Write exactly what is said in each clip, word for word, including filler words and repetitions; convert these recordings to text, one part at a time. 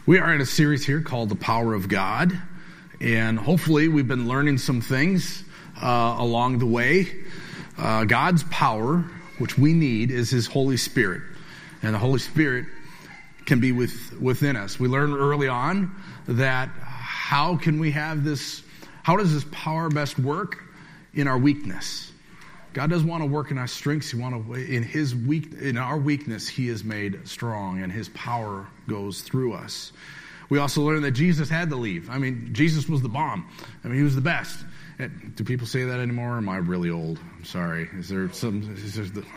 We are in a series here called The Power of God, and hopefully we've been learning some things uh, along the way. Uh, God's power, which we need, is His Holy Spirit, and the Holy Spirit can be with, within us. We learned early on that how can we have this, how does this power best work? In our weakness. God doesn't want to work in our strengths. He want to, in His weak, in our weakness, He is made strong, and His power goes through us. We also learned that Jesus had to leave. I mean, Jesus was the bomb. I mean, He was the best. And do people say that anymore? Or am I really old? I'm sorry. Is there some? Is there the,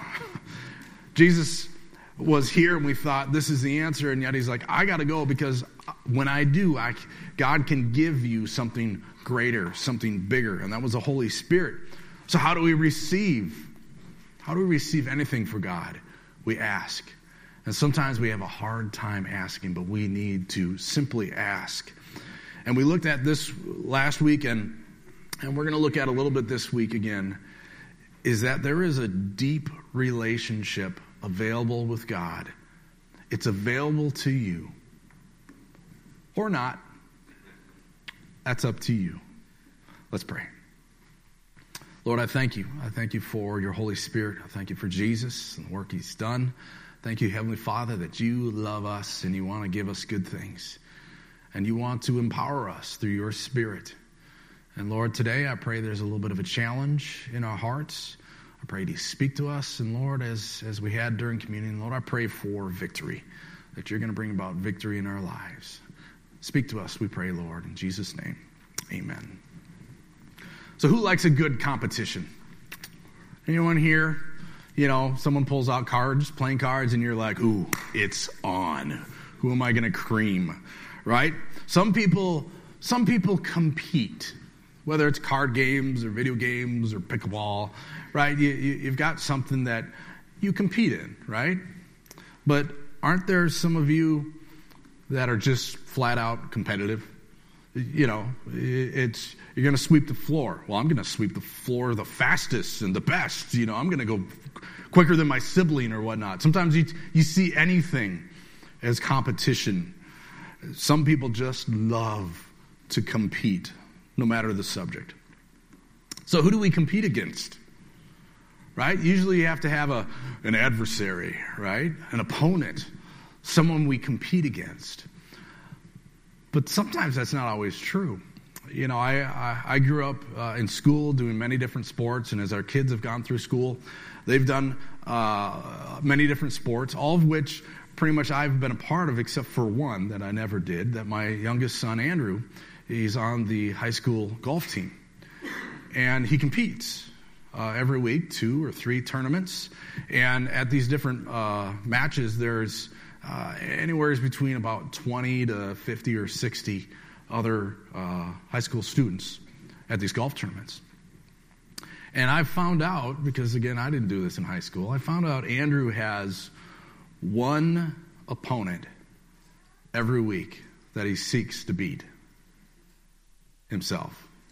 Jesus was here, and we thought this is the answer, and yet He's like, I got to go because when I do, I, God can give you something greater, something bigger, and that was the Holy Spirit. So how do we receive? How do we receive anything for God? We ask. And sometimes we have a hard time asking, but we need to simply ask. And we looked at this last week, and, and we're going to look at a little bit this week again, is that there is a deep relationship available with God. It's available to you. Or not. That's up to you. Let's pray. Lord, I thank you. I thank you for your Holy Spirit. I thank you for Jesus and the work He's done. Thank you, Heavenly Father, that you love us and you want to give us good things. And you want to empower us through your Spirit. And Lord, today I pray there's a little bit of a challenge in our hearts. I pray you speak to us. And Lord, as, as we had during communion, Lord, I pray for victory, that you're going to bring about victory in our lives. Speak to us, we pray, Lord, in Jesus' name. Amen. So who likes a good competition? Anyone here? You know, someone pulls out cards, playing cards, and you're like, ooh, it's on. Who am I going to cream? Right? Some people, some people compete, whether it's card games or video games or pickleball, right? You, you, you've got something that you compete in, right? But aren't there some of you that are just flat out competitive? You know, it's you're going to sweep the floor. Well, I'm going to sweep the floor the fastest and the best. You know, I'm going to go quicker than my sibling or whatnot. Sometimes you you see anything as competition. Some people just love to compete, no matter the subject. So who do we compete against? Right? Usually you have to have a an adversary, right? An opponent, someone we compete against. But sometimes that's not always true. You know, I I, I grew up uh, in school doing many different sports, and as our kids have gone through school, they've done uh, many different sports, all of which pretty much I've been a part of, except for one that I never did, that my youngest son, Andrew, he's on the high school golf team. And he competes uh, every week, two or three tournaments. And at these different uh, matches, there's Uh, anywhere between about twenty to fifty or sixty other uh, high school students at these golf tournaments. And I found out, because again, I didn't do this in high school, I found out Andrew has one opponent every week that he seeks to beat himself.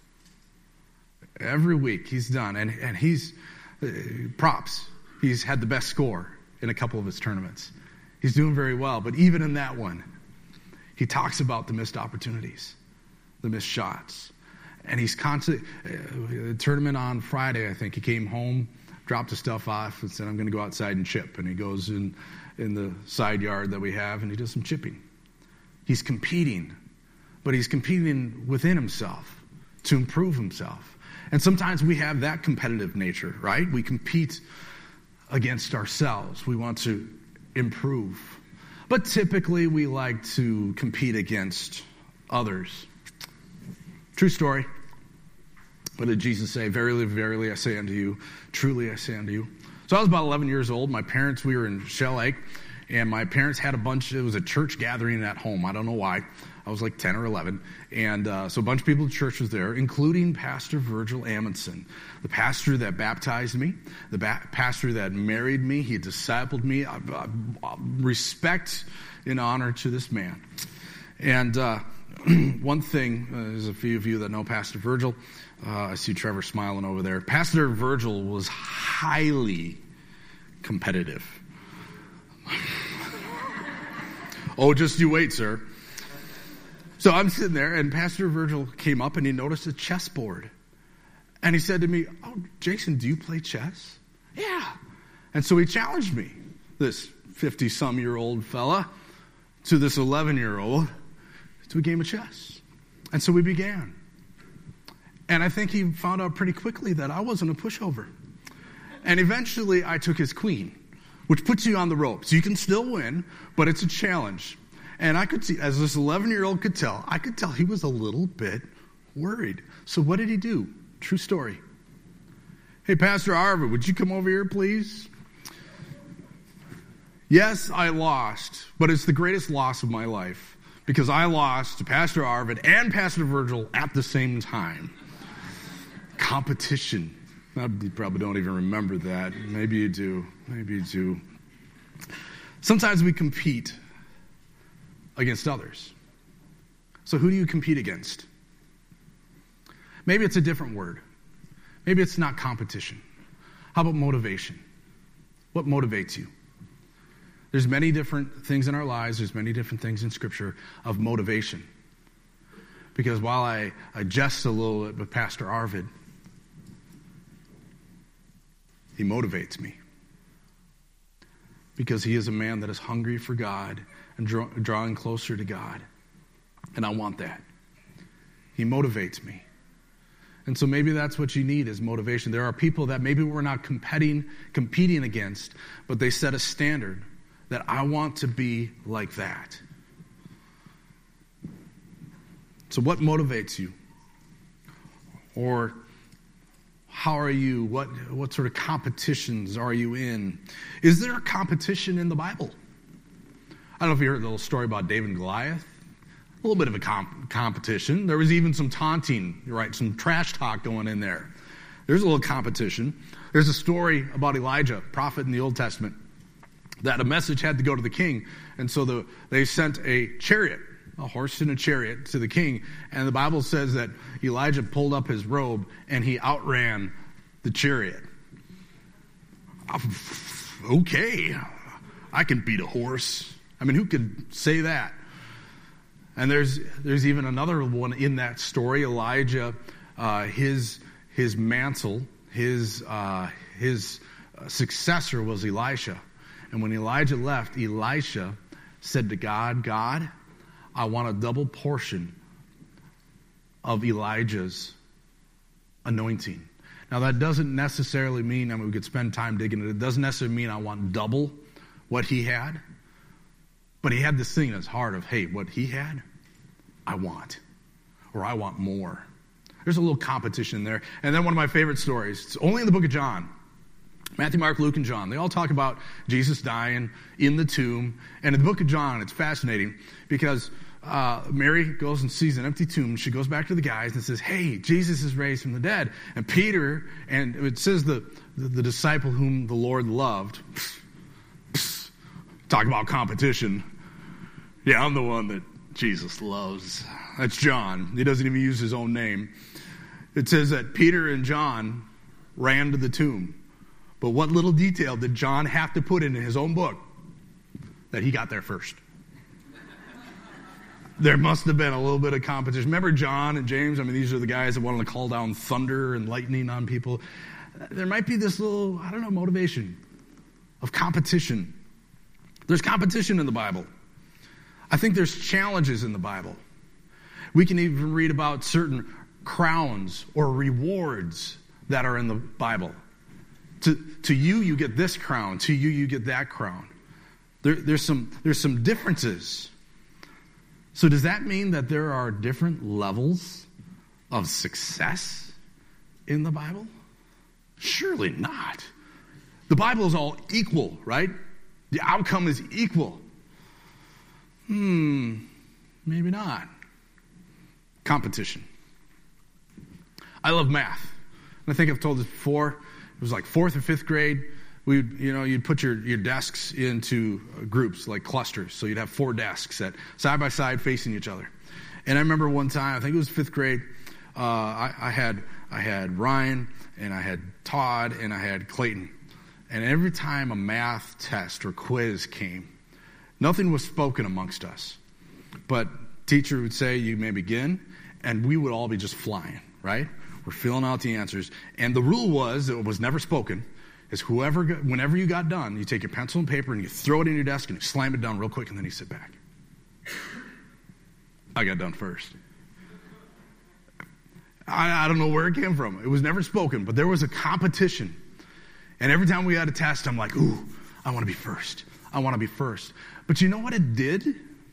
Every week he's done, and, and he's, uh, props, he's had the best score in a couple of his tournaments. He's doing very well, but even in that one, he talks about the missed opportunities, the missed shots. And he's constantly, uh, tournament on Friday, I think, he came home, dropped his stuff off, and said, I'm going to go outside and chip. And he goes in, in the side yard that we have, and he does some chipping. He's competing, but he's competing within himself to improve himself. And sometimes we have that competitive nature, right? We compete against ourselves. We want to improve. But typically we like to compete against others. True story. What did Jesus say? Verily, verily, I say unto you, truly I say unto you. So I was about eleven years old. My parents, we were in Shell Lake, and my parents had a bunch, it was a church gathering at home. I don't know why. I was like ten or eleven. And uh, so a bunch of people in the church was there, including Pastor Virgil Amundsen, the pastor that baptized me, the ba- pastor that married me. He discipled me. I, I, I respect and honor to this man. And uh, one thing, uh, there's a few of you that know Pastor Virgil. Uh, I see Trevor smiling over there. Pastor Virgil was highly competitive. Oh, just you wait, sir. So I'm sitting there, and Pastor Virgil came up, and he noticed a chessboard. And he said to me, oh, Jason, do you play chess? Yeah. And so he challenged me, this fifty-some-year-old fella, to this eleven-year-old, to a game of chess. And so we began. And I think he found out pretty quickly that I wasn't a pushover. And eventually I took his queen, which puts you on the ropes. You can still win, but it's a challenge. And I could see, as this eleven-year-old could tell, I could tell he was a little bit worried. So what did he do? True story. Hey, Pastor Arvid, would you come over here, please? Yes, I lost, but it's the greatest loss of my life because I lost to Pastor Arvid and Pastor Virgil at the same time. Competition. You probably don't even remember that. Maybe you do. Maybe you do. Sometimes we compete against others. So who do you compete against? Maybe it's a different word. Maybe it's not competition. How about motivation? What motivates you? There's many different things in our lives. There's many different things in Scripture of motivation. Because while I, I jest a little bit with Pastor Arvid, he motivates me. Because he is a man that is hungry for God and draw, drawing closer to God. And I want that. He motivates me. And so maybe that's what you need is motivation. There are people that maybe we're not competing, competing against, but they set a standard that I want to be like that. So what motivates you? Or how are you? What, what sort of competitions are you in? Is there a competition in the Bible? I don't know if you heard the little story about David and Goliath. A little bit of a comp- competition. There was even some taunting, right? Some trash talk going in there. There's a little competition. There's a story about Elijah, prophet in the Old Testament, that a message had to go to the king. And so the, they sent a chariot, a horse and a chariot to the king. And the Bible says that Elijah pulled up his robe and he outran the chariot. Okay, I can beat a horse. I mean, who could say that? And there's there's even another one in that story. Elijah, uh, his his mantle, his uh, his successor was Elisha. And when Elijah left, Elisha said to God, God, I want a double portion of Elijah's anointing. Now that doesn't necessarily mean, I mean, we could spend time digging it. It doesn't necessarily mean I want double what he had. But he had this thing in his heart of, hey, what he had, I want. Or I want more. There's a little competition there. And then one of my favorite stories, it's only in the book of John. Matthew, Mark, Luke, and John. They all talk about Jesus dying in the tomb. And in the book of John, it's fascinating because uh, Mary goes and sees an empty tomb. She goes back to the guys and says, hey, Jesus is raised from the dead. And Peter, and it says the, the, the disciple whom the Lord loved, talk about competition. Yeah, I'm the one that Jesus loves. That's John. He doesn't even use his own name. It says that Peter and John ran to the tomb. But what little detail did John have to put in his own book? That he got there first. There must have been a little bit of competition. Remember John and James? I mean, these are the guys that wanted to call down thunder and lightning on people. There might be this little, I don't know, motivation of competition. There's competition in the Bible. I think there's challenges in the Bible. We can even read about certain crowns or rewards that are in the Bible. To, to you, you get this crown. To you, you get that crown. There, there's some, there's some differences. So does that mean that there are different levels of success in the Bible? Surely not. The Bible is all equal, right? The outcome is equal. Hmm, maybe not. Competition. I love math. And I think I've told this before. It was like fourth or fifth grade. We, you know, you'd put your, your desks into groups, like clusters. So you'd have four desks that side by side facing each other. And I remember one time, I think it was fifth grade, uh, I, I had I had Ryan, and I had Todd, and I had Clayton. And every time a math test or quiz came, nothing was spoken amongst us. But teacher would say, you may begin, and we would all be just flying, right? We're filling out the answers. And the rule was, it was never spoken, is whoever, whenever you got done, you take your pencil and paper and you throw it in your desk and you slam it down real quick and then you sit back. I got done first. I, I don't know where it came from. It was never spoken, but there was a competition. And every time we had a test, I'm like, ooh, I want to be first. I want to be first. But you know what it did?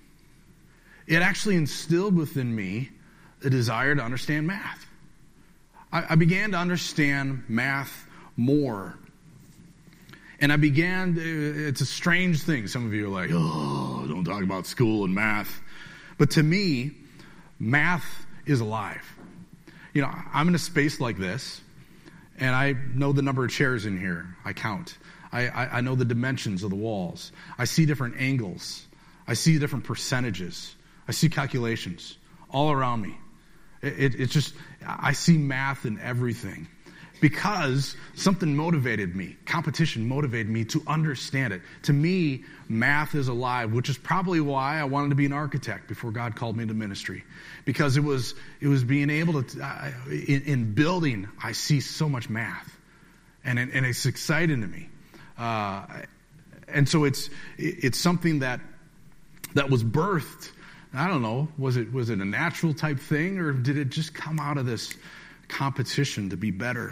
It actually instilled within me a desire to understand math. I, I began to understand math more. And I began, it's a strange thing. Some of you are like, oh, don't talk about school and math. But to me, math is alive. You know, I'm in a space like this, and I know the number of chairs in here. I count. I, I, I know the dimensions of the walls. I see different angles. I see different percentages. I see calculations all around me. It, it, it's just, I see math in everything. Because something motivated me. Competition motivated me to understand it. To me, math is alive, which is probably why I wanted to be an architect before God called me to ministry. Because it was it was being able to, uh, in, in building, I see so much math. And, it, and it's exciting to me. Uh, and so it's it's something that that was birthed. I don't know, was it was it a natural type thing, or did it just come out of this competition to be better?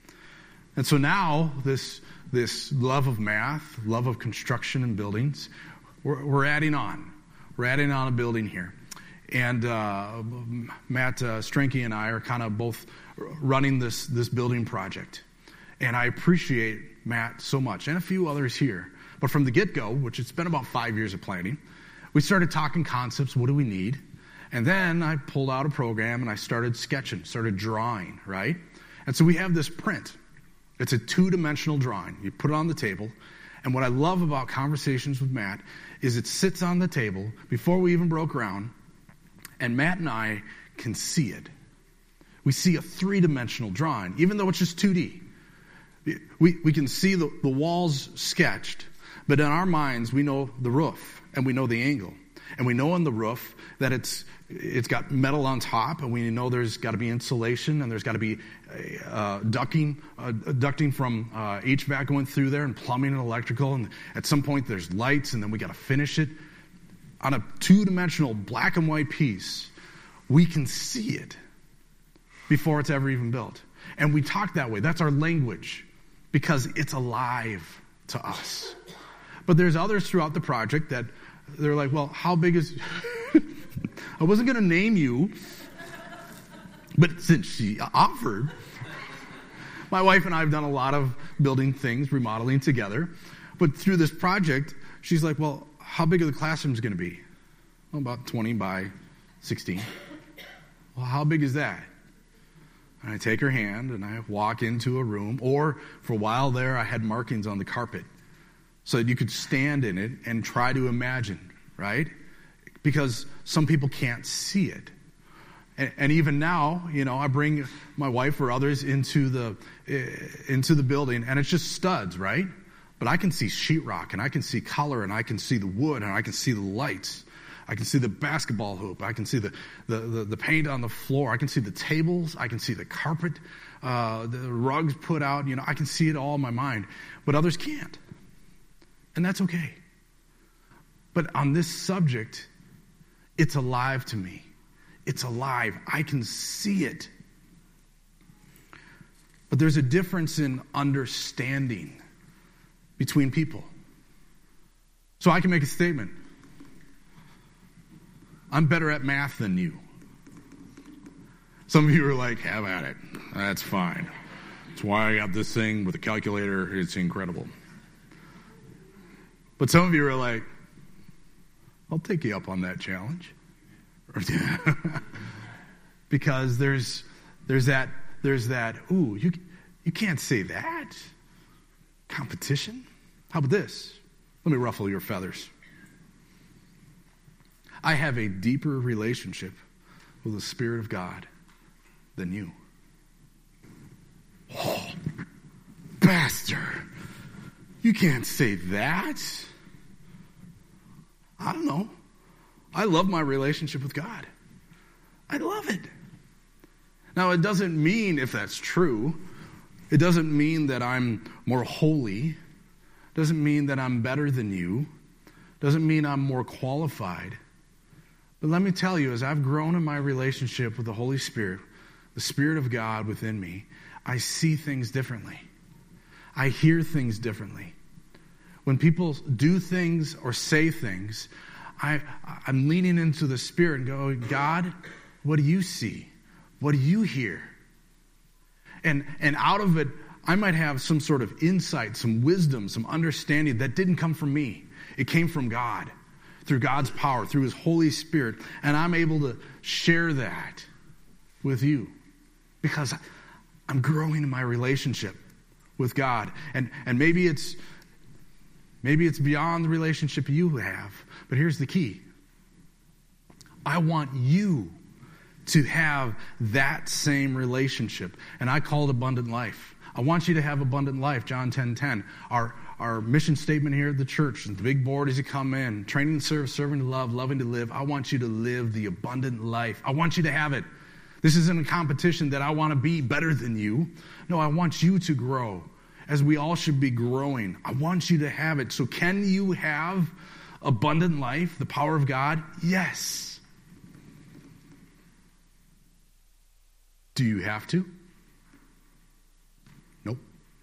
And so now, this this love of math, love of construction and buildings, we're, we're adding on. We're adding on a building here. And uh, Matt uh, Strenke and I are kind of both running this, this building project. And I appreciate Matt so much, and a few others here. But from the get-go, which it's been about five years of planning, we started talking concepts, what do we need? And then I pulled out a program and I started sketching, started drawing, right? And so we have this print. It's a two-dimensional drawing. You put it on the table. And what I love about conversations with Matt is it sits on the table before we even broke ground, and Matt and I can see it. We see a three-dimensional drawing, even though it's just two D. We, we can see the, the walls sketched, but in our minds, we know the roof, and we know the angle. And we know on the roof that it's it's got metal on top, and we know there's got to be insulation, and there's got to be uh, ducting uh, ducting from uh, H V A C going through there, and plumbing and electrical. And at some point, there's lights, and then we got to finish it. On a two-dimensional black and white piece, we can see it before it's ever even built. And we talk that way. That's our language, because it's alive to us. But there's others throughout the project that they're like, well, how big is... I wasn't going to name you, but since she offered, my wife and I have done a lot of building things, remodeling together. But through this project, she's like, well, how big are the classrooms going to be? Well, about twenty by sixteen. Well, how big is that? And I take her hand and I walk into a room. Or for a while there, I had markings on the carpet so that you could stand in it and try to imagine, right? Because some people can't see it. And, and even now, you know, I bring my wife or others into the uh, into the building, and it's just studs, right? But I can see sheetrock, and I can see color, and I can see the wood, and I can see the lights. I can see the basketball hoop. I can see the, the, the, the paint on the floor. I can see the tables. I can see the carpet, uh, the rugs put out. You know, I can see it all in my mind. But others can't. And that's okay. But on this subject, it's alive to me. It's alive. I can see it. But there's a difference in understanding between people. So I can make a statement. I'm better at math than you. Some of you are like, have at it. That's fine. That's why I got this thing with a calculator. It's incredible. But some of you are like, I'll take you up on that challenge. Because there's there's that there's that, ooh, you you can't say that. Competition? How about this? Let me ruffle your feathers. I have a deeper relationship with the Spirit of God than you. Oh, Pastor, you can't say that. I don't know. I love my relationship with God. I love it. Now, it doesn't mean, if that's true, it doesn't mean that I'm more holy. It doesn't mean that I'm better than you. It doesn't mean I'm more qualified. But let me tell you, as I've grown in my relationship with the Holy Spirit, the Spirit of God within me, I see things differently. I hear things differently. When people do things or say things, I, I'm leaning into the Spirit and go, God, what do you see? What do you hear? And and out of it, I might have some sort of insight, some wisdom, some understanding that didn't come from me. It came from God, through God's power, through His Holy Spirit. And I'm able to share that with you because I'm growing in my relationship with God. And and maybe it's maybe it's beyond the relationship you have. But here's the key. I want you to have that same relationship. And I call it abundant life. I want you to have abundant life, John ten ten. Our, our mission statement here at the church, the big board as you come in, training to serve, serving to love, loving to live. I want you to live the abundant life. I want you to have it. This isn't a competition that I want to be better than you. No, I want you to grow, as we all should be growing. I want you to have it. So can you have abundant life, the power of God? Yes. Do you have to? Nope.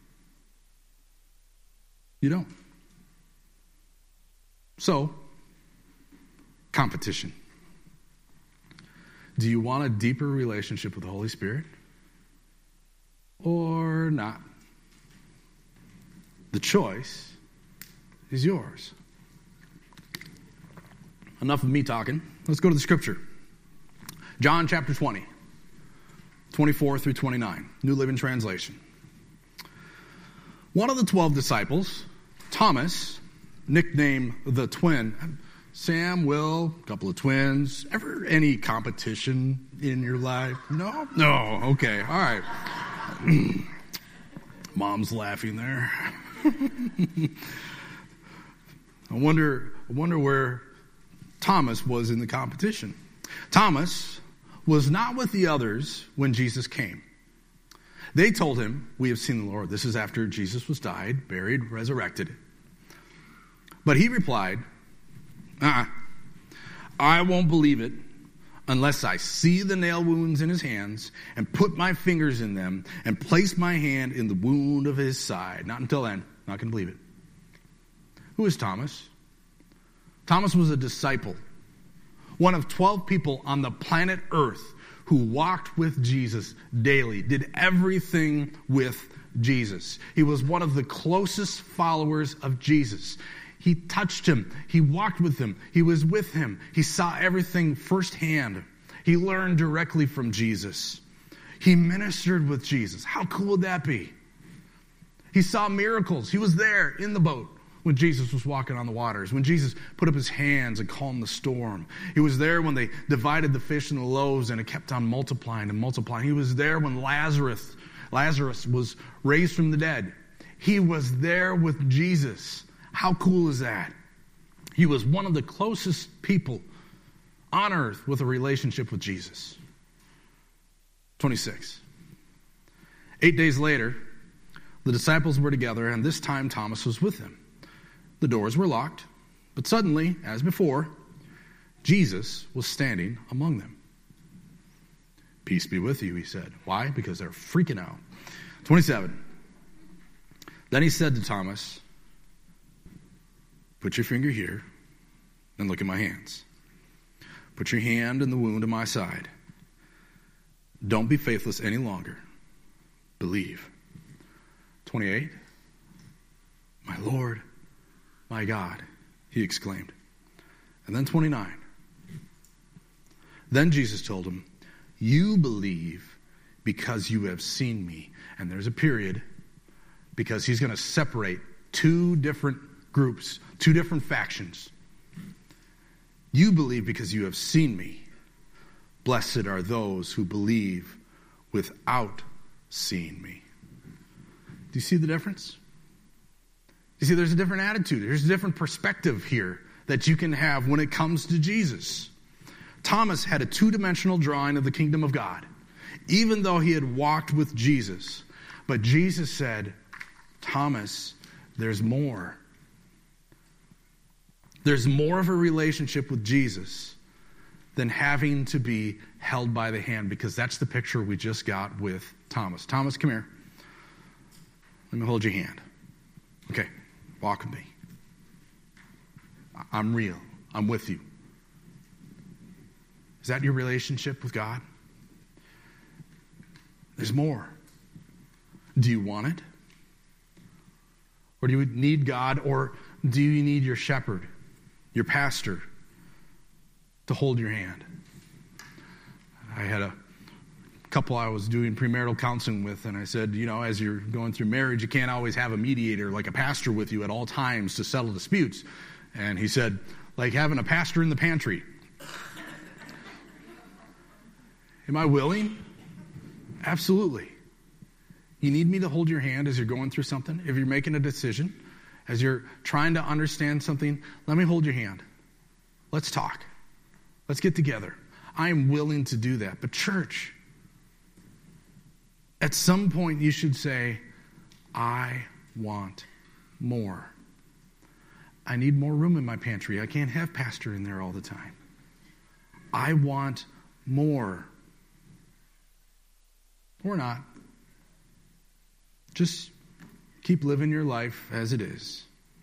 You don't. So, competition. Do you want a deeper relationship with the Holy Spirit? Or not? The choice is yours. Enough of me talking. Let's go to the scripture. John chapter twenty. twenty-four through twenty-nine, New Living Translation. One of the twelve disciples, Thomas, nicknamed the twin, Sam, Will, a couple of twins. Ever any competition in your life? No? No, okay, all right. Mom's laughing there. I wonder, I wonder where Thomas was in the competition. Thomas was not with the others when Jesus came. They told him, we have seen the Lord. This is after Jesus was died, buried, resurrected. But he replied, uh-uh, I won't believe it unless I see the nail wounds in his hands and put my fingers in them and place my hand in the wound of his side. Not until then. Not going to believe it. Who is Thomas? Thomas was a disciple. One of twelve people on the planet Earth who walked with Jesus daily, did everything with Jesus. He was one of the closest followers of Jesus. He touched him. He walked with him. He was with him. He saw everything firsthand. He learned directly from Jesus. He ministered with Jesus. How cool would that be? He saw miracles. He was there in the boat when Jesus was walking on the waters, when Jesus put up his hands and calmed the storm. He was there when they divided the fish and the loaves and it kept on multiplying and multiplying. He was there when Lazarus, Lazarus was raised from the dead. He was there with Jesus. How cool is that? He was one of the closest people on earth with a relationship with Jesus. twenty-six. Eight days later, the disciples were together, and this time Thomas was with them. The doors were locked, but suddenly, as before, Jesus was standing among them. Peace be with you, he said. Why? Because they're freaking out. twenty-seven. Then he said to Thomas, put your finger here and look at my hands. Put your hand in the wound of my side. Don't be faithless any longer. Believe. twenty-eight. My Lord, my God, he exclaimed. And then twenty-nine. Then Jesus told him, you believe because you have seen me. And there's a period because he's going to separate two different groups, two different factions. You believe because you have seen me. Blessed are those who believe without seeing me. Do you see the difference? You see, there's a different attitude. There's a different perspective here that you can have when it comes to Jesus. Thomas had a two-dimensional drawing of the kingdom of God, even though he had walked with Jesus. But Jesus said, Thomas, there's more. There's more of a relationship with Jesus than having to be held by the hand, because that's the picture we just got with Thomas. Thomas, come here. Let me hold your hand. Okay, walk with me. I'm real. I'm with you. Is that your relationship with God? There's more. Do you want it? Or do you need God, or do you need your shepherd, your pastor, to hold your hand? I had a couple I was doing premarital counseling with, and I said, you know, as you're going through marriage, you can't always have a mediator like a pastor with you at all times to settle disputes. And he said, like having a pastor in the pantry. Am I willing? Absolutely. You need me to hold your hand as you're going through something. If you're making a decision, as you're trying to understand something, let me hold your hand. Let's talk. Let's get together. I am willing to do that. But church, at some point you should say, I want more. I need more room in my pantry. I can't have pastor in there all the time. I want more. Or not. Just keep living your life as it is.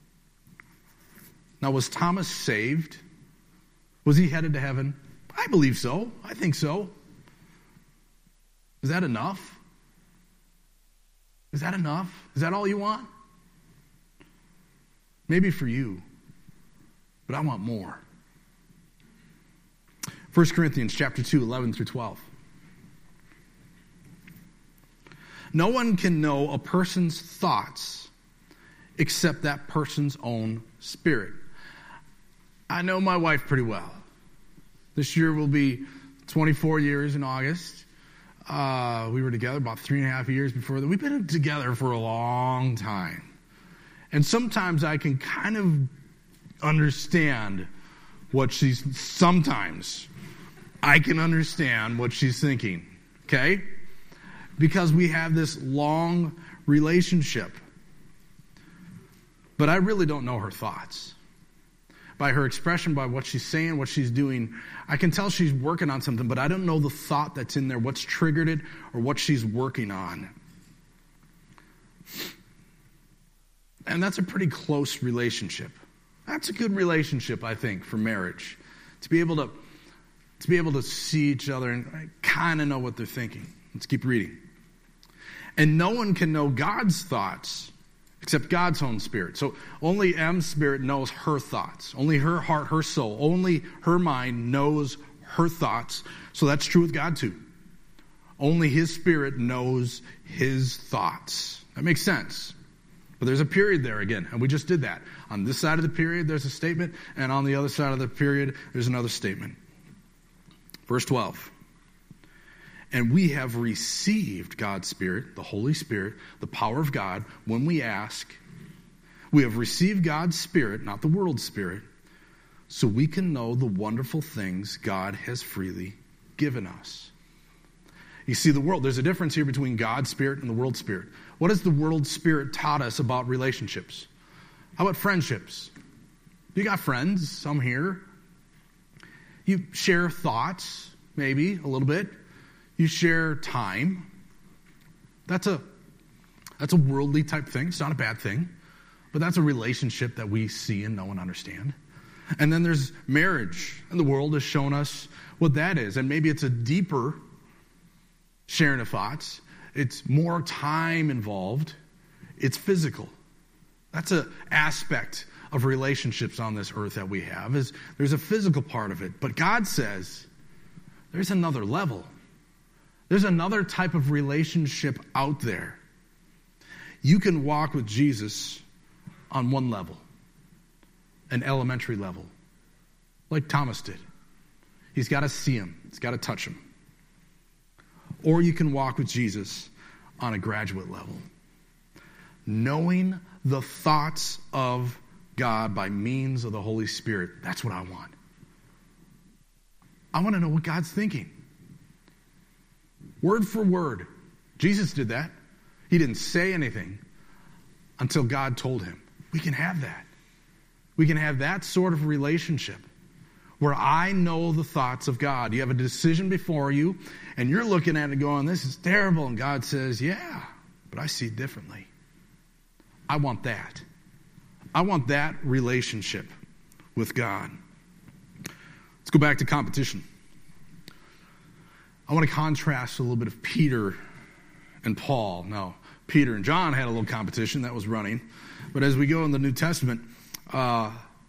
Now, was Thomas saved? Was he headed to heaven? I believe so. I think so. Is that enough? Is that enough? Is that all you want? Maybe for you, but I want more. First Corinthians chapter two, eleven through twelve. No one can know a person's thoughts except that person's own spirit. I know my wife pretty well. This year will be twenty-four years in August. Uh, we were together about three and a half years before that. We've been together for a long time. And sometimes I can kind of understand what she's, sometimes I can understand what she's thinking, okay? Because we have this long relationship. But I really don't know her thoughts. By her expression, by what she's saying, what she's doing, I can tell she's working on something, but I don't know the thought that's in there, what's triggered it, or what she's working on. And that's a pretty close relationship. That's a good relationship, I think, for marriage. To be able to, to be able to see each other and kind of know what they're thinking. Let's keep reading. And no one can know God's thoughts except God's own spirit. So only M's spirit knows her thoughts. Only her heart, her soul, only her mind knows her thoughts. So that's true with God too. Only his spirit knows his thoughts. That makes sense. But there's a period there again, and we just did that. On this side of the period, there's a statement, and on the other side of the period, there's another statement. Verse twelve. And we have received God's Spirit, the Holy Spirit, the power of God, when we ask. We have received God's Spirit, not the world's spirit, so we can know the wonderful things God has freely given us. You see, the world, there's a difference here between God's Spirit and the world's spirit. What has the world's spirit taught us about relationships? How about friendships? You got friends, some here. You share thoughts, maybe, a little bit. You share time. That's a that's a worldly type thing. It's not a bad thing. But that's a relationship that we see and know and understand. And then there's marriage. And the world has shown us what that is. And maybe it's a deeper sharing of thoughts. It's more time involved. It's physical. That's an aspect of relationships on this earth that we have. Is there's a physical part of it. But God says there's another level. There's another type of relationship out there. You can walk with Jesus on one level, an elementary level, like Thomas did. He's got to see him. He's got to touch him. Or you can walk with Jesus on a graduate level, knowing the thoughts of God by means of the Holy Spirit. That's what I want. I want to know what God's thinking. Word for word. Jesus did that. He didn't say anything until God told him. We can have that. We can have that sort of relationship where I know the thoughts of God. You have a decision before you, and you're looking at it going, this is terrible. And God says, yeah, but I see it differently. I want that. I want that relationship with God. Let's go back to competition. I want to contrast a little bit of Peter and Paul. Now, Peter and John had a little competition that was running. But as we go in the New Testament, uh,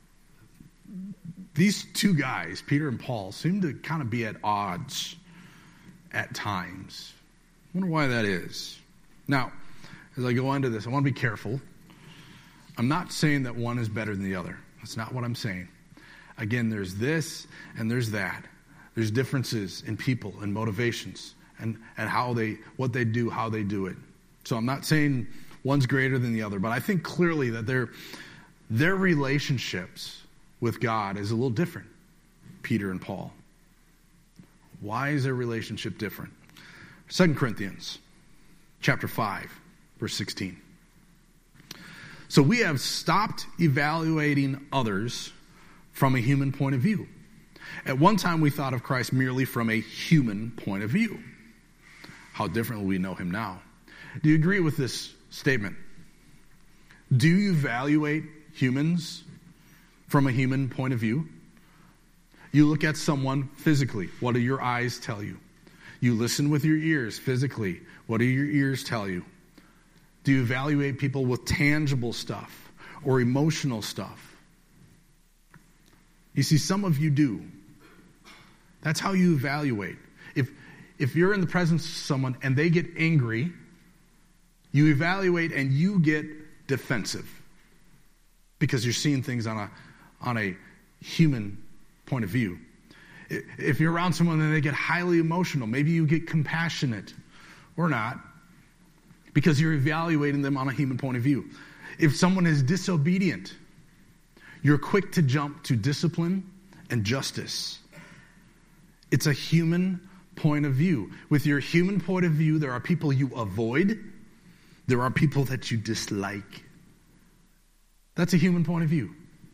these two guys, Peter and Paul, seem to kind of be at odds at times. I wonder why that is. Now, as I go into this, I want to be careful. I'm not saying that one is better than the other. That's not what I'm saying. Again, there's this and there's that. There's differences in people and motivations and, and how they, what they do, how they do it. So I'm not saying one's greater than the other, but I think clearly that their, their relationships with God is a little different, Peter and Paul. Why is their relationship different? Second Corinthians chapter five, verse sixteen. So we have stopped evaluating others from a human point of view. At one time, we thought of Christ merely from a human point of view. How different will we know him now? Do you agree with this statement? Do you evaluate humans from a human point of view? You look at someone physically. What do your eyes tell you? You listen with your ears physically. What do your ears tell you? Do you evaluate people with tangible stuff or emotional stuff? You see, some of you do. That's how you evaluate. If if you're in the presence of someone and they get angry, you evaluate and you get defensive because you're seeing things on a on a human point of view. If you're around someone and they get highly emotional, maybe you get compassionate or not because you're evaluating them on a human point of view. If someone is disobedient, you're quick to jump to discipline and justice. It's a human point of view. With your human point of view, there are people you avoid. There are people that you dislike. That's a human point of view.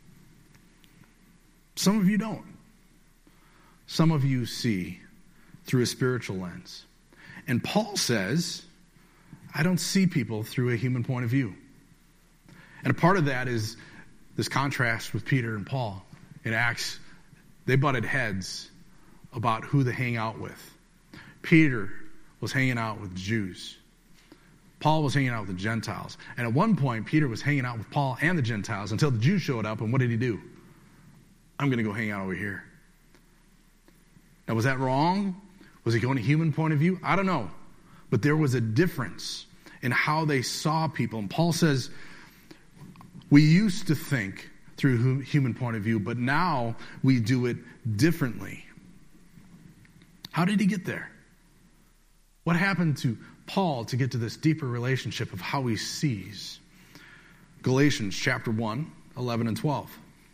Some of you don't. Some of you see through a spiritual lens. And Paul says, I don't see people through a human point of view. And a part of that is this contrast with Peter and Paul. In Acts, they butted heads about who they hang out with. Peter was hanging out with Jews. Paul was hanging out with the Gentiles. And at one point, Peter was hanging out with Paul and the Gentiles until the Jews showed up. And what did he do? I'm going to go hang out over here. Now, was that wrong? Was he going to human point of view? I don't know. But there was a difference in how they saw people. And Paul says, we used to think through human point of view, but now we do it differently. How did he get there? What happened to Paul to get to this deeper relationship of how he sees? Galatians chapter one, eleven and twelve.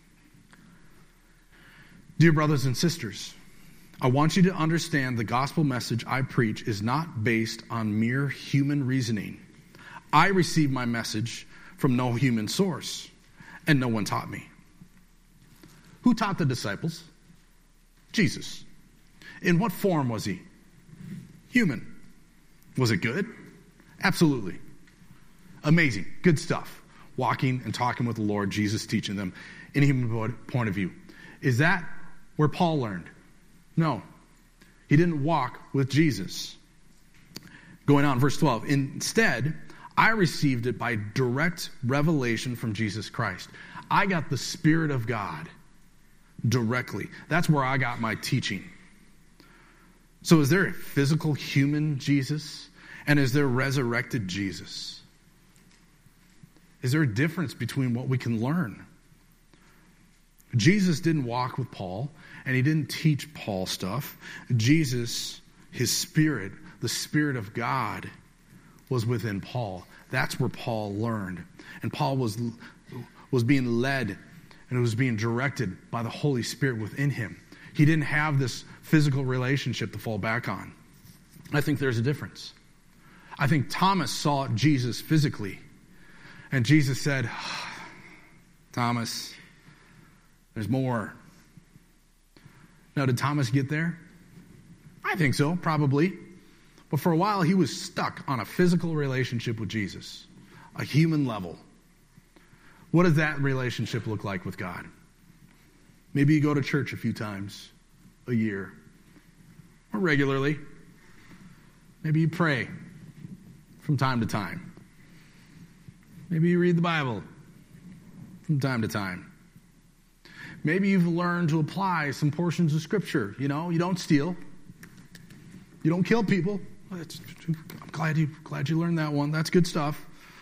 Dear brothers and sisters, I want you to understand the gospel message I preach is not based on mere human reasoning. I received my message from no human source, and no one taught me. Who taught the disciples? Jesus. In what form was he? Human. Was it good? Absolutely. Amazing. Good stuff. Walking and talking with the Lord, Jesus teaching them in a human point of view. Is that where Paul learned? No. He didn't walk with Jesus. Going on, verse twelve. Instead, I received it by direct revelation from Jesus Christ. I got the Spirit of God directly. That's where I got my teaching. So is there a physical human Jesus? And is there resurrected Jesus? Is there a difference between what we can learn? Jesus didn't walk with Paul, and he didn't teach Paul stuff. Jesus, his Spirit, the Spirit of God, was within Paul. That's where Paul learned. And Paul was was being led and it was being directed by the Holy Spirit within him. He didn't have this physical relationship to fall back on. I think there's a difference. I think Thomas saw Jesus physically, and Jesus said, Thomas, there's more. Now, did Thomas get there? I think so, probably. But for a while, he was stuck on a physical relationship with Jesus, a human level. What does that relationship look like with God? Maybe you go to church a few times a year, or regularly. Maybe you pray from time to time. Maybe you read the Bible from time to time. Maybe you've learned to apply some portions of Scripture. You know, you don't steal. You don't kill people. I'm glad you glad you learned that one. That's good stuff.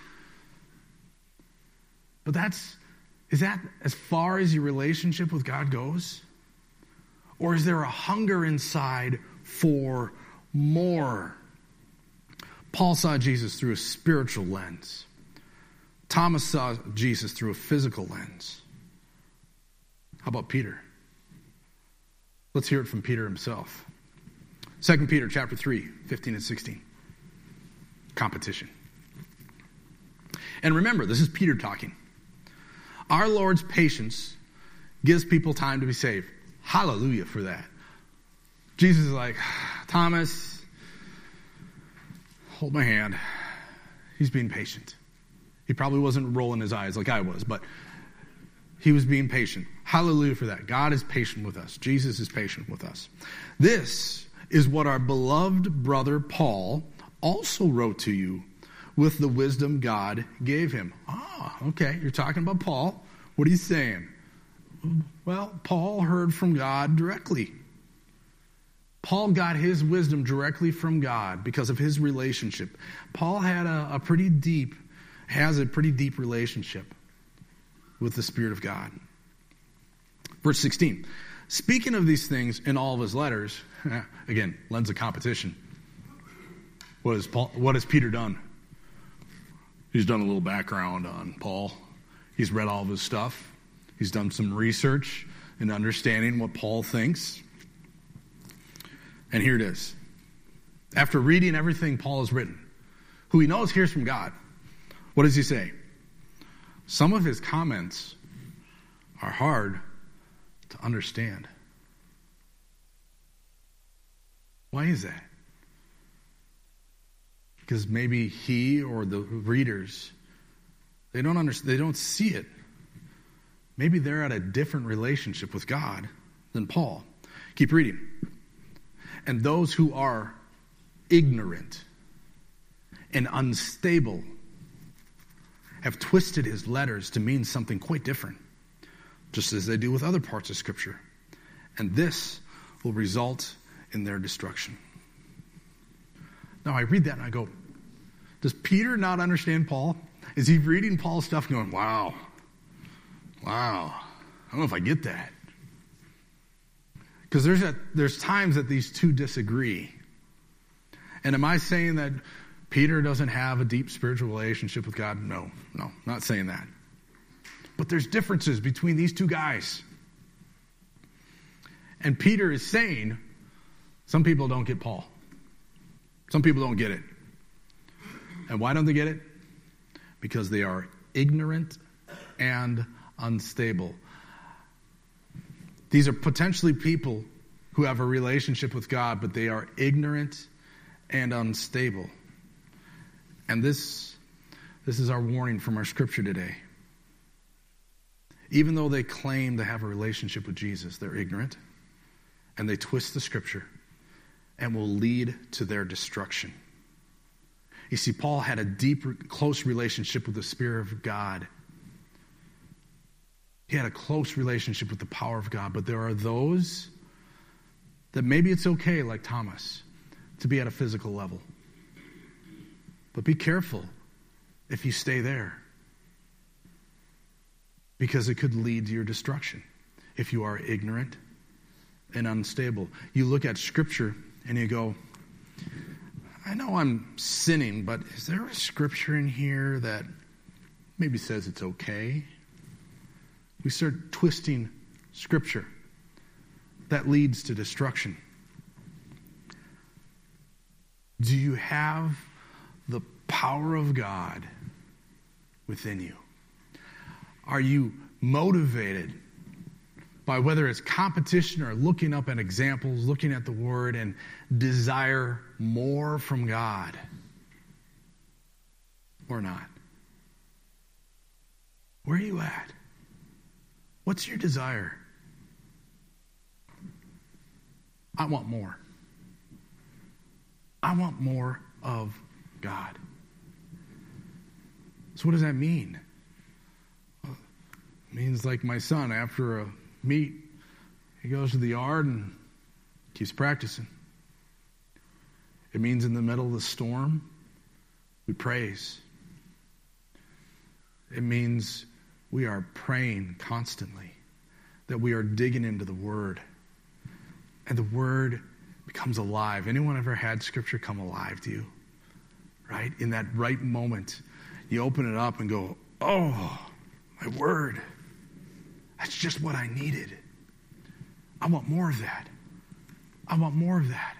But that's, is that as far as your relationship with God goes? Or is there a hunger inside for more? Paul saw Jesus through a spiritual lens. Thomas saw Jesus through a physical lens. How about Peter? Let's hear it from Peter himself. Second Peter chapter three, fifteen and sixteen. Competition. And remember, this is Peter talking. Our Lord's patience gives people time to be saved. Hallelujah for that. Jesus is like, Thomas, hold my hand. He's being patient. He probably wasn't rolling his eyes like I was, but he was being patient. Hallelujah for that. God is patient with us. Jesus is patient with us. This is what our beloved brother Paul also wrote to you with the wisdom God gave him. Ah, okay, you're talking about Paul. What are you saying? Well, Paul heard from God directly. Paul got his wisdom directly from God because of his relationship. Paul had a, a pretty deep, has a pretty deep relationship with the Spirit of God. Verse sixteen. Speaking of these things in all of his letters, again, lens of competition. What has Paul, what has Peter done? He's done a little background on Paul. He's read all of his stuff. He's done some research in understanding what Paul thinks. And here it is. After reading everything Paul has written, who he knows hears from God, what does he say? Some of his comments are hard to understand. Why is that? Because maybe he or the readers, they don't understand, they don't see it. Maybe they're at a different relationship with God than Paul. Keep reading. And those who are ignorant and unstable have twisted his letters to mean something quite different, just as they do with other parts of Scripture. And this will result in their destruction. Now I read that and I go, does Peter not understand Paul? Is he reading Paul's stuff going, wow, wow, I don't know if I get that. Because there's a, there's times that these two disagree. And am I saying that Peter doesn't have a deep spiritual relationship with God? No, no, not saying that. But there's differences between these two guys. And Peter is saying, some people don't get Paul. Some people don't get it. And why don't they get it? Because they are ignorant and unstable. These are potentially people who have a relationship with God, but they are ignorant and unstable. And this, this is our warning from our scripture today. Even though they claim to have a relationship with Jesus, they're ignorant, and they twist the scripture and will lead to their destruction. You see, Paul had a deep, close relationship with the Spirit of God. He had a close relationship with the power of God, but there are those that maybe it's okay, like Thomas, to be at a physical level. But be careful if you stay there, because it could lead to your destruction if you are ignorant and unstable. You look at Scripture and you go, I know I'm sinning, but is there a Scripture in here that maybe says it's okay? We start twisting Scripture. That leads to destruction. Do you have the power of God within you? Are you motivated by whether it's competition or looking up at examples, looking at the Word, and desire more from God? Or not? Where are you at? What's your desire? I want more. I want more of God. So what does that mean? Well, it means like my son, after a meet, he goes to the yard and keeps practicing. It means in the middle of the storm, we praise. It means we are praying constantly, that we are digging into the Word. And the Word becomes alive. Anyone ever had Scripture come alive to you? Right? In that right moment, you open it up and go, oh, my Word. That's just what I needed. I want more of that. I want more of that.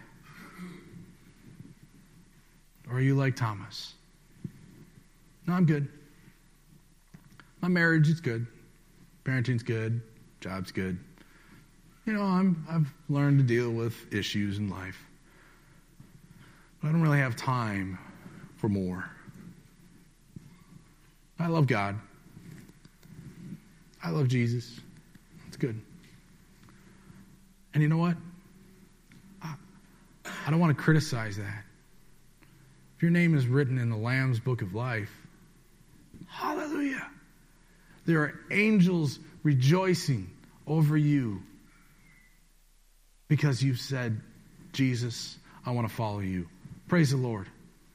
Or are you like Thomas? No, I'm good. My marriage is good. Parenting's good. Job's good. You know, I'm, I've learned to deal with issues in life. But I don't really have time for more. I love God. I love Jesus. It's good. And you know what? I, I don't want to criticize that. If your name is written in the Lamb's Book of Life, hallelujah. There are angels rejoicing over you because you've said, Jesus, I want to follow you. Praise the Lord.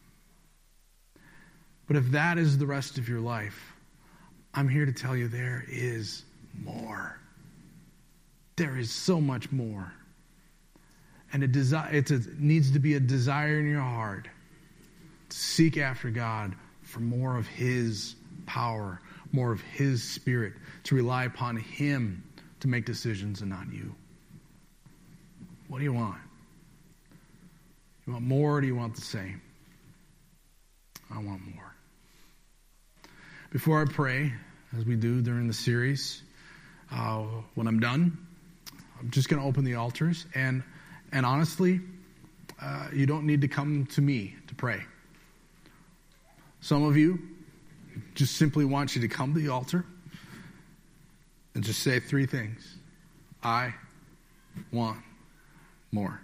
But if that is the rest of your life, I'm here to tell you there is more. There is so much more. And it, desi- it's a, it needs to be a desire in your heart to seek after God for more of His power, more of His Spirit, to rely upon Him to make decisions and not you. What do you want? You want more or do you want the same? I want more. Before I pray, as we do during the series, uh, when I'm done, I'm just going to open the altars. And, and honestly, uh, you don't need to come to me to pray. Some of you just simply want you to come to the altar and just say three things. I want more.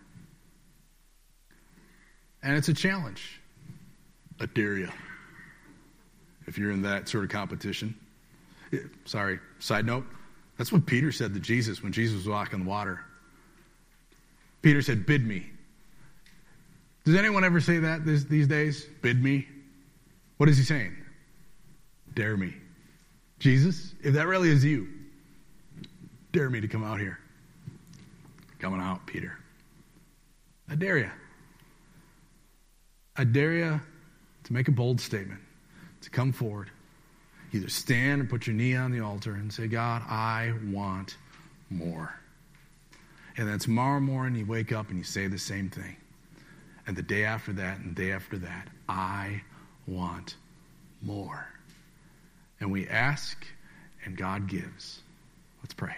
And it's a challenge. I dare you. If you're in that sort of competition. Sorry, side note. That's what Peter said to Jesus when Jesus was walking the water. Peter said, bid me. Does anyone ever say that this, these days? Bid me? What is he saying? Dare me. Jesus, if that really is you, dare me to come out here. Coming out, Peter. I dare you. I dare you to make a bold statement, to come forward. Either stand or put your knee on the altar and say, God, I want more. And then tomorrow morning you wake up and you say the same thing. And the day after that and the day after that, I want more. And we ask and God gives. Let's pray.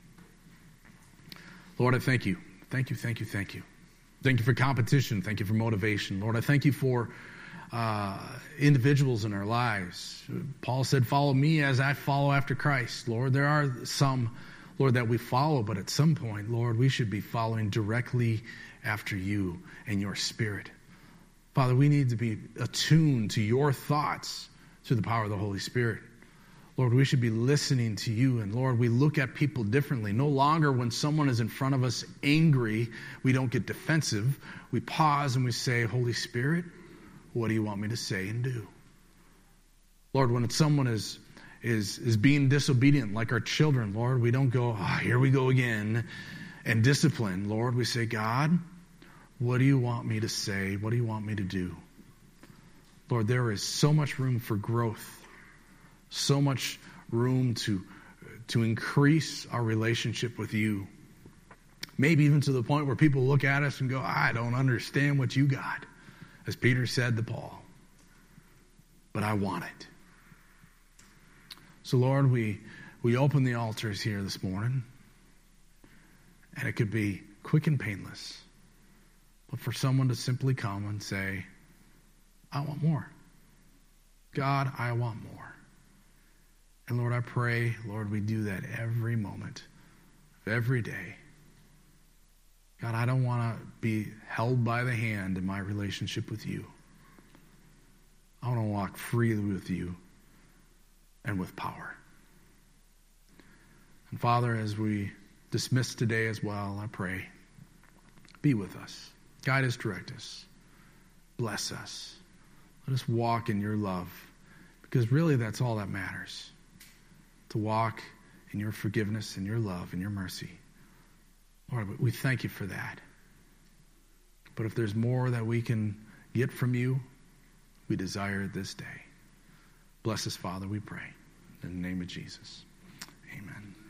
Lord, I thank you. Thank you, thank you, thank you. Thank you for competition. Thank you for motivation. Lord, I thank you for uh, individuals in our lives. Paul said, follow me as I follow after Christ. Lord, there are some, Lord, that we follow, but at some point, Lord, we should be following directly after you and your Spirit. Father, we need to be attuned to your thoughts through the power of the Holy Spirit. Lord, we should be listening to you. And Lord, we look at people differently. No longer when someone is in front of us angry, we don't get defensive. We pause and we say, Holy Spirit, what do you want me to say and do? Lord, when someone is is is being disobedient, like our children, Lord, we don't go, oh, here we go again, and discipline. Lord, we say, God, what do you want me to say? What do you want me to do? Lord, there is so much room for growth. So much room to to increase our relationship with you. Maybe even to the point where people look at us and go, I don't understand what you got, as Peter said to Paul, but I want it. So Lord, we, we open the altars here this morning, and it could be quick and painless, but for someone to simply come and say, I want more. God, I want more. And Lord, I pray, Lord, we do that every moment of every day. God, I don't want to be held by the hand in my relationship with you. I want to walk freely with you and with power. And Father, as we dismiss today as well, I pray, be with us. Guide us, direct us. Bless us. Let us walk in your love, because really that's all that matters. To walk in your forgiveness and your love and your mercy. Lord, we thank you for that. But if there's more that we can get from you, we desire it this day. Bless us, Father, we pray. In the name of Jesus. Amen.